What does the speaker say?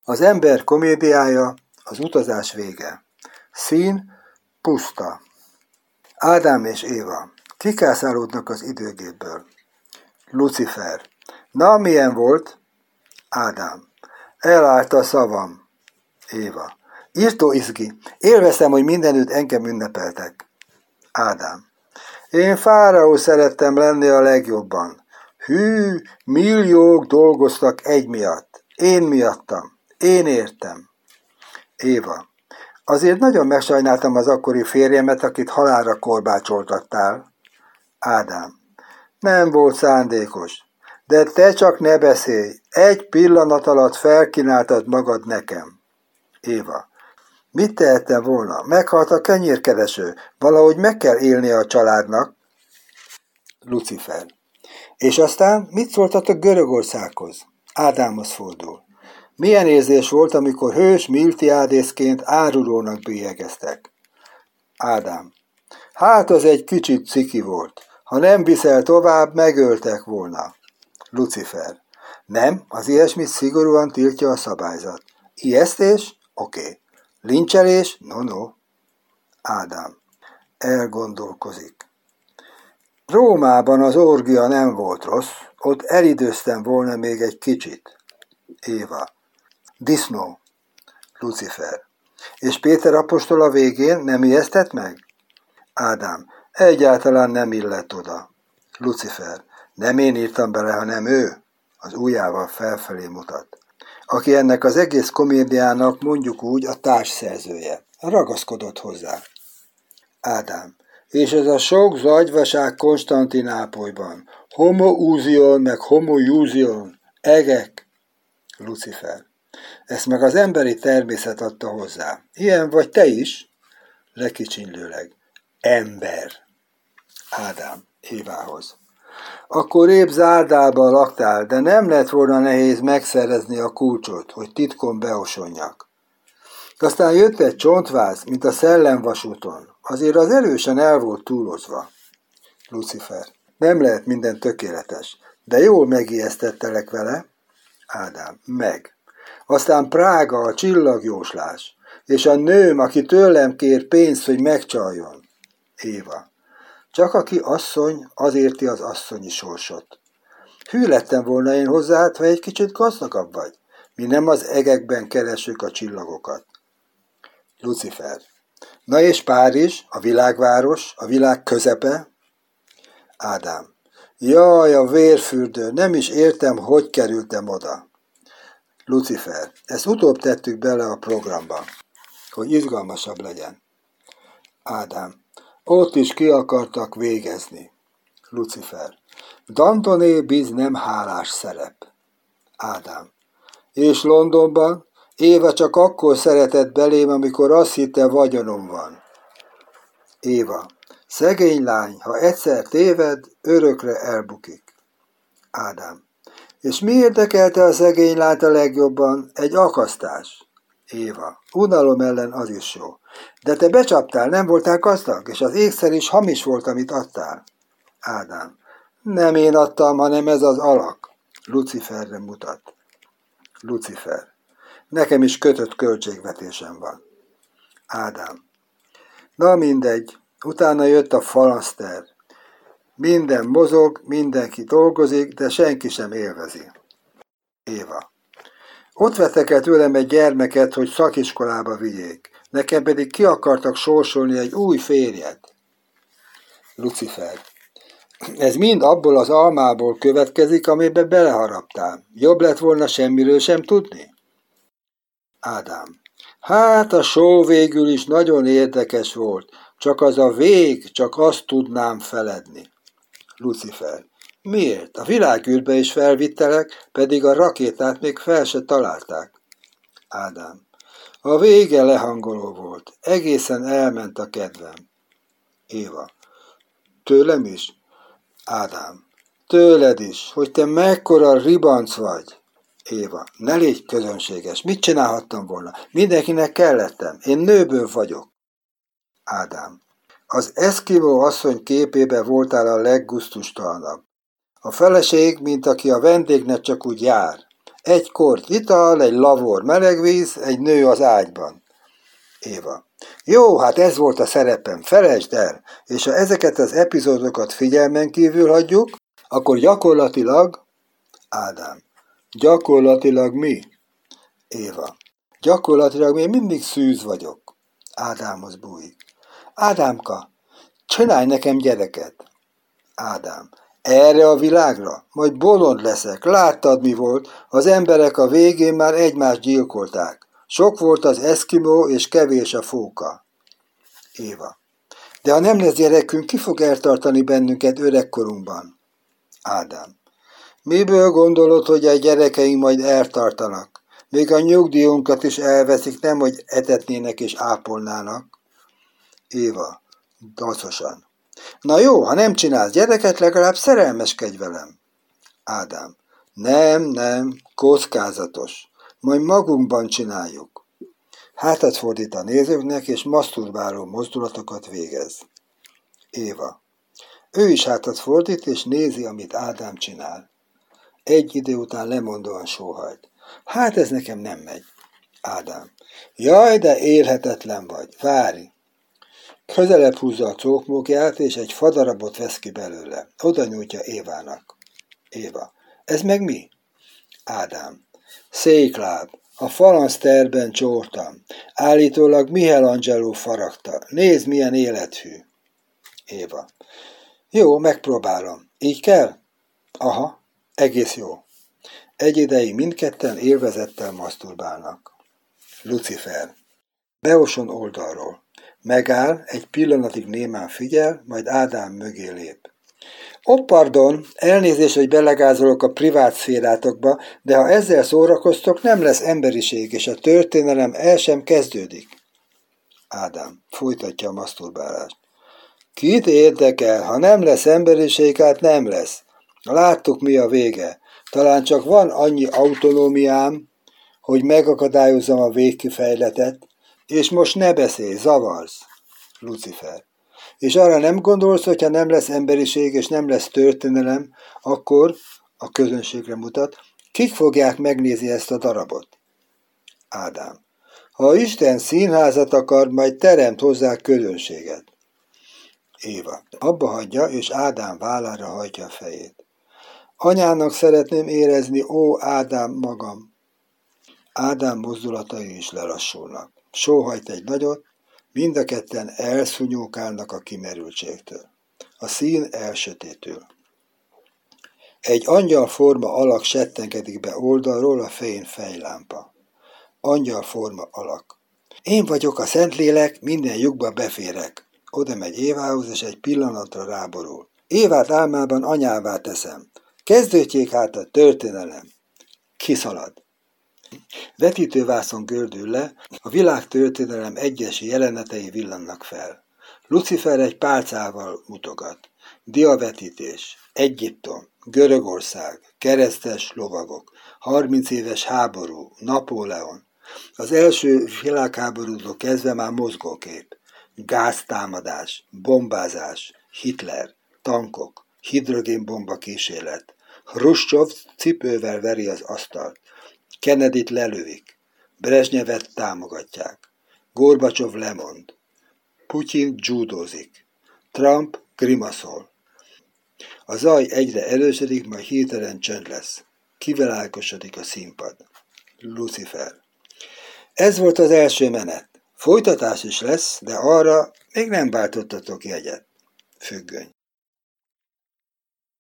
Az ember komédiája, az utazás vége. Szín, puszta. Ádám és Éva. Kikászálódnak az időgépből. Lucifer. Na, milyen volt? Ádám. Elállt a szavam. Éva. Írtó izgi. Élveztem, hogy mindenütt engem ünnepeltek. Ádám. Én fáraó szerettem lenni a legjobban. Hű, milliók dolgoztak egy miatt. Én miattam. Én értem. Éva. Azért nagyon megsajnáltam az akkori férjemet, akit halálra korbácsoltattál. Ádám. Nem volt szándékos. De te csak ne beszélj. Egy pillanat alatt felkínáltad magad nekem. Éva. Mit tehettem volna? Meghalt a kenyérkereső. Valahogy meg kell élnie a családnak. Lucifer. És aztán mit szóltatok Görögországhoz? Ádámhoz fordul. Milyen érzés volt, amikor hős Miltiádészként árulónak bélyegeztek? Ádám. Hát az egy kicsit ciki volt. Ha nem viszel tovább, megöltek volna. Lucifer. Nem, az ilyesmit szigorúan tiltja a szabályzat. Ijesztés? Oké. Lincselés? No. Ádám. Elgondolkozik. Rómában az orgia nem volt rossz, ott elidőztem volna még egy kicsit. Éva. Disznó. Lucifer. És Péter apostol a végén nem ijesztett meg? Ádám. Egyáltalán nem illett oda. Lucifer. Nem én írtam bele, hanem ő. Az ujjával felfelé mutat. Aki ennek az egész komédiának mondjuk úgy a társszerzője. Ragaszkodott hozzá. Ádám. És ez a sok zagyvaság Konstantinápolyban. Homoúzion, meg homoiúzion. Egek. Lucifer. Ezt meg az emberi természet adta hozzá. Ilyen vagy te is? Lekicsinlőleg. Ember. Ádám. Évához. Akkor épp zárdában laktál, de nem lett volna nehéz megszerezni a kulcsot, hogy titkon beosonjak. Aztán jött egy csontváz, mint a szellemvasúton. Azért az erősen el volt túlozva. Lucifer. Nem lehet minden tökéletes, de jól megijesztettelek vele. Ádám. Meg. Aztán Prága, a csillagjóslás, és a nőm, aki tőlem kér pénzt, hogy megcsaljon. Éva. Csak aki asszony, az érti az asszonyi sorsot. Hű lettem volna én hozzád, ha egy kicsit gazdagabb vagy. Mi nem az egekben keresünk a csillagokat. Lucifer. Na és Párizs, a világváros, a világ közepe? Ádám. Jaj, a vérfürdő, nem is értem, hogy kerültem oda. Lucifer. Ezt utóbb tettük bele a programba, hogy izgalmasabb legyen. Ádám. Ott is ki akartak végezni. Lucifer. Dantoné biz nem hálás szerep. Ádám. És Londonban? Éva csak akkor szeretett belém, amikor azt hitte, vagyonom van. Éva. Szegény lány, ha egyszer téved, örökre elbukik. Ádám. És mi érdekelte a szegény lányt a legjobban? Egy akasztás. Éva. Unalom ellen az is jó. De te becsaptál, nem voltál gazdag, és az ékszer is hamis volt, amit adtál. Ádám. Nem én adtam, hanem ez az alak. Luciferre mutat. Lucifer. Nekem is kötött költségvetésem van. Ádám. Na mindegy. Utána jött a falaszter. Minden mozog, mindenki dolgozik, de senki sem élvezi. Éva. Ott vettek el tőlem egy gyermeket, hogy szakiskolába vigyék. Nekem pedig ki akartak sorsolni egy új férjet. Lucifer. Ez mind abból az almából következik, amiben beleharaptál. Jobb lett volna semmiről sem tudni? Ádám. Hát a show végül is nagyon érdekes volt, csak az a vég, csak azt tudnám feledni. Lucifer. Miért? A világűrbe is felvittelek, pedig a rakétát még fel se találták. Ádám. A vége lehangoló volt. Egészen elment a kedvem. Éva. Tőlem is? Ádám. Tőled is, hogy te mekkora ribanc vagy. Éva. Ne légy közönséges. Mit csinálhattam volna? Mindenkinek kellettem. Én nőből vagyok. Ádám. Az eszkimó asszony képébe voltál a leggusztustalanabb. A feleség, mint aki a vendégnek csak úgy jár. Egy kort ital, egy lavor melegvíz, egy nő az ágyban. Éva. Jó, hát ez volt a szerepem, felejtsd el, és ha ezeket az epizódokat figyelmen kívül hagyjuk, akkor gyakorlatilag... Ádám. Gyakorlatilag mi? Éva. Gyakorlatilag még mindig szűz vagyok. Ádámhoz bújik. Ádámka, csinálj nekem gyereket. Ádám. Erre a világra? Majd bolond leszek. Láttad, mi volt? Az emberek a végén már egymást gyilkolták. Sok volt az eszkimó, és kevés a fóka. Éva. De ha nem lesz gyerekünk, ki fog eltartani bennünket öregkorunkban? Ádám. Miből gondolod, hogy a gyerekeink majd eltartanak? Még a nyugdíjunkat is elveszik, nem, hogy etetnének és ápolnának. Éva. Dacosan. Na jó, ha nem csinálsz gyereket, legalább szerelmeskedj velem. Ádám. Nem, kockázatos. Majd magunkban csináljuk. Hátat fordít a nézőknek, és maszturbáló mozdulatokat végez. Éva. Ő is hátat fordít, és nézi, amit Ádám csinál. Egy idő után lemondóan sóhajt. Hát ez nekem nem megy. Ádám. Jaj, de élhetetlen vagy. Várj. Közelebb húzza a cókmókját, és egy fadarabot vesz ki belőle. Oda nyújtja Évának. Éva. Ez meg mi? Ádám. Székláb. A falanszterben csórtam. Állítólag Michelangelo faragta. Nézd, milyen élethű. Éva. Jó, megpróbálom. Így kell? Aha, egész jó. Egy ideig mindketten élvezettel maszturbálnak. Lucifer. Beoson oldalról. Megáll, egy pillanatig némán figyel, majd Ádám mögé lép. Pardon, elnézést, hogy belegázolok a privát szférátokba, de ha ezzel szórakoztok, nem lesz emberiség, és a történelem el sem kezdődik. Ádám folytatja a maszturbálást. Kit érdekel, ha nem lesz emberiség, hát nem lesz. Láttuk, mi a vége. Talán csak van annyi autonómiám, hogy megakadályozzam a végkifejletet, és most ne beszélj, zavarsz. Lucifer. És arra nem gondolsz, hogyha nem lesz emberiség és nem lesz történelem, akkor, a közönségre mutat, kik fogják megnézni ezt a darabot? Ádám. Ha Isten színházat akar, majd teremt hozzá közönséget. Éva. Abba hagyja, és Ádám vállára hajtja a fejét. Anyának szeretném érezni, ó Ádám magam. Ádám mozdulatai is lelassulnak. Sóhajt egy nagyot, mind a ketten elszúnyókálnak a kimerültségtől. A szín elsötétül. Egy angyalforma alak settenkedik be oldalról, a fején fejlámpa. Angyalforma alak. Én vagyok a Szentlélek, minden lyukba beférek. Oda megy Évához, és egy pillanatra ráborul. Évát álmában anyává teszem. Kezdődjék hát a történelem. Kiszalad. Vetítővászon gördül le, a világtörténelem egyes jelenetei villannak fel. Lucifer egy pálcával mutogat. Diavetítés, Egyiptom, Görögország, keresztes lovagok, 30 éves háború, Napóleon. Az első világháborútól kezdve már mozgókép. Gáztámadás, bombázás, Hitler, tankok, hidrogénbomba kísérlet. Hruscsov cipővel veri az asztalt. Kennedyt lelövik. Brezsnyevet támogatják. Gorbacsov lemond. Putyin dzsúdózik. Trump grimaszol. A zaj egyre erősödik, majd hirtelen csönd lesz. Kivilágosodik a színpad. Lucifer. Ez volt az első menet. Folytatás is lesz, de arra még nem váltottatok jegyet. Függöny.